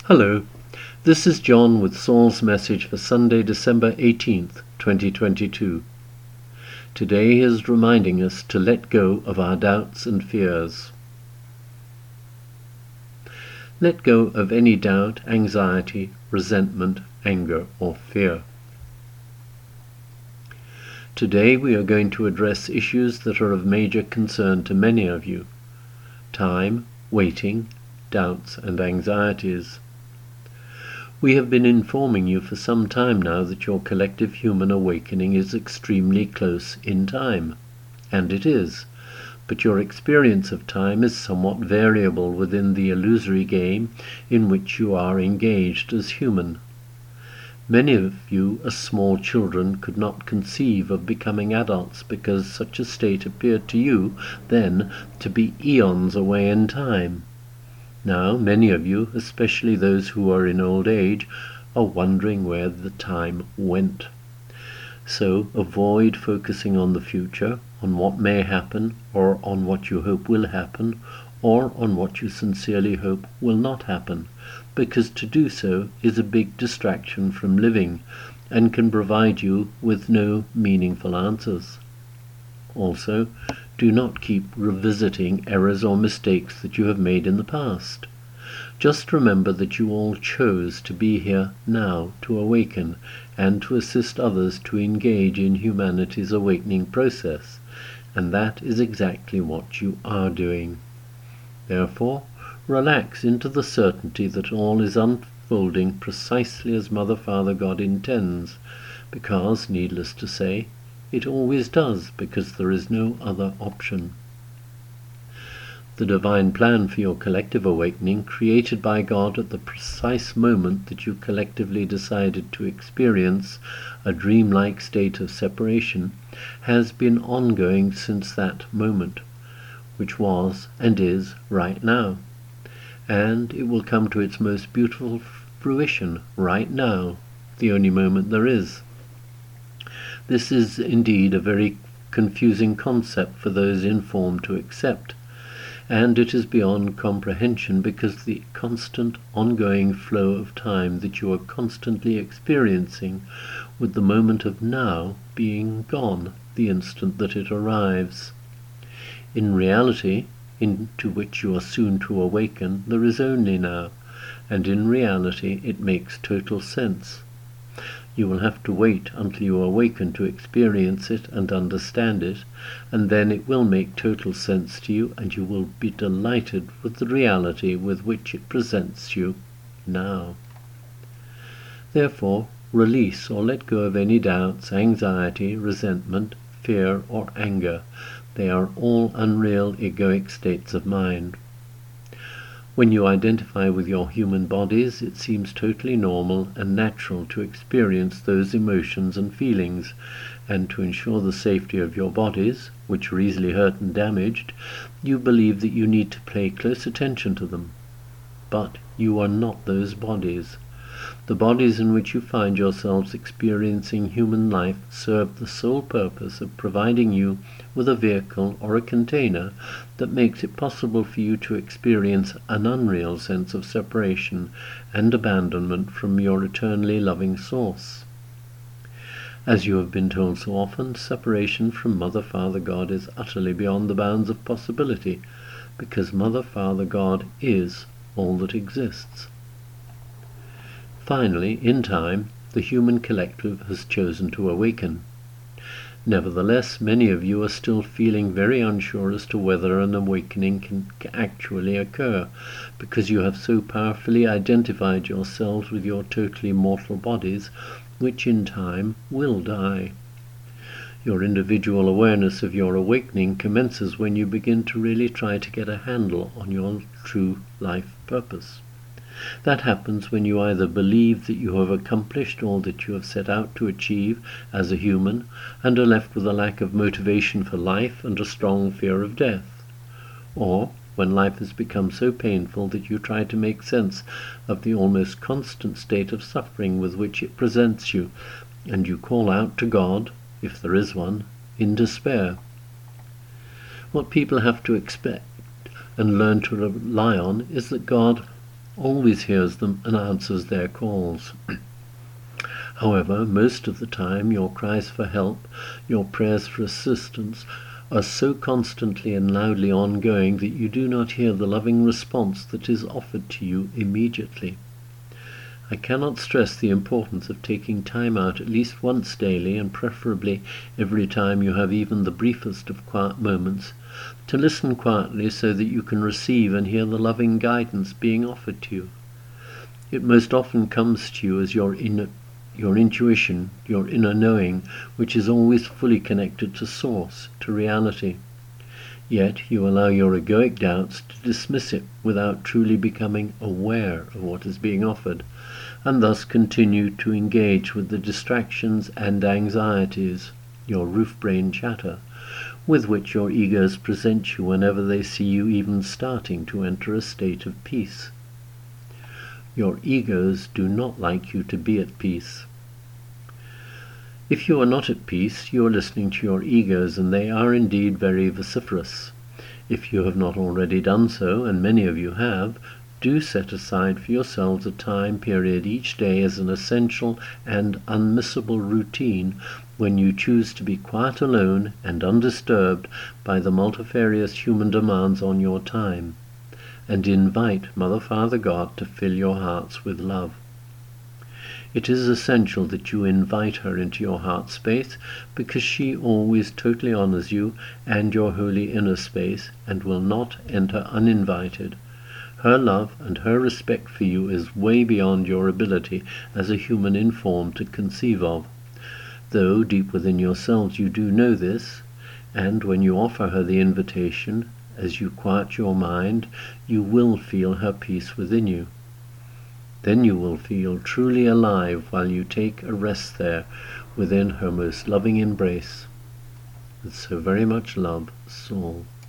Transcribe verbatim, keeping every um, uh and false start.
Hello, this is John with Saul's message for Sunday, December eighteenth, twenty twenty-two. Today he is reminding us to let go of our doubts and fears. Let go of any doubt, anxiety, resentment, anger, or fear. Today we are going to address issues that are of major concern to many of you: time, waiting, doubts, and anxieties. We have been informing you for some time now that your collective human awakening is extremely close in time, and it is, but your experience of time is somewhat variable within the illusory game in which you are engaged as human. Many of you as small children could not conceive of becoming adults because such a state appeared to you then to be eons away in time. Now many of you, especially those who are in old age, are wondering where the time went. So avoid focusing on the future, on what may happen, or on what you hope will happen, or on what you sincerely hope will not happen, because to do so is a big distraction from living, and can provide you with no meaningful answers. Also, do not keep revisiting errors or mistakes that you have made in the past. Just remember that you all chose to be here now to awaken and to assist others to engage in humanity's awakening process, and that is exactly what you are doing. Therefore, relax into the certainty that all is unfolding precisely as Mother, Father, God intends, because, needless to say, it always does, because there is no other option. The divine plan for your collective awakening, created by God at the precise moment that you collectively decided to experience a dreamlike state of separation, has been ongoing since that moment, which was and is right now. And it will come to its most beautiful fruition right now, the only moment there is. This is indeed a very confusing concept for those informed to accept, and it is beyond comprehension because the constant ongoing flow of time that you are constantly experiencing, with the moment of now being gone the instant that it arrives. In reality, into which you are soon to awaken, there is only now, and in reality it makes total sense. You will have to wait until you awaken to experience it and understand it, and then it will make total sense to you, and you will be delighted with the reality with which it presents you now. Therefore, release or let go of any doubts, anxiety, resentment, fear, or anger. They are all unreal egoic states of mind. When you identify with your human bodies, it seems totally normal and natural to experience those emotions and feelings, and to ensure the safety of your bodies, which are easily hurt and damaged, you believe that you need to pay close attention to them. But you are not those bodies. The bodies in which you find yourselves experiencing human life serve the sole purpose of providing you with a vehicle or a container that makes it possible for you to experience an unreal sense of separation and abandonment from your eternally loving source. As you have been told so often, separation from Mother, Father, God is utterly beyond the bounds of possibility, because Mother, Father, God is all that exists. Finally, in time, the human collective has chosen to awaken. Nevertheless, many of you are still feeling very unsure as to whether an awakening can actually occur, because you have so powerfully identified yourselves with your totally mortal bodies, which in time will die. Your individual awareness of your awakening commences when you begin to really try to get a handle on your true life purpose. That happens when you either believe that you have accomplished all that you have set out to achieve as a human, and are left with a lack of motivation for life and a strong fear of death, or when life has become so painful that you try to make sense of the almost constant state of suffering with which it presents you, and you call out to God, if there is one, in despair. What people have to expect and learn to rely on is that God always hears them and answers their calls. However, most of the time your cries for help, your prayers for assistance, are so constantly and loudly ongoing that you do not hear the loving response that is offered to you immediately. I cannot stress the importance of taking time out at least once daily, and preferably every time you have even the briefest of quiet moments, to listen quietly so that you can receive and hear the loving guidance being offered to you. It most often comes to you as your inner, your intuition, your inner knowing, which is always fully connected to Source, to reality. Yet you allow your egoic doubts to dismiss it without truly becoming aware of what is being offered, and thus continue to engage with the distractions and anxieties, your roof-brain chatter, with which your egos present you whenever they see you even starting to enter a state of peace. Your egos do not like you to be at peace. If you are not at peace, you are listening to your egos, and they are indeed very vociferous. If you have not already done so, and many of you have, do set aside for yourselves a time period each day as an essential and unmissable routine when you choose to be quiet alone and undisturbed by the multifarious human demands on your time, and invite Mother, Father, God to fill your hearts with love. It is essential that you invite her into your heart space, because she always totally honors you and your holy inner space, and will not enter uninvited. Her love and her respect for you is way beyond your ability as a human in form to conceive of, though deep within yourselves you do know this, and when you offer her the invitation, as you quiet your mind, you will feel her peace within you. Then you will feel truly alive while you take a rest there within her most loving embrace. With so very much love, Saul.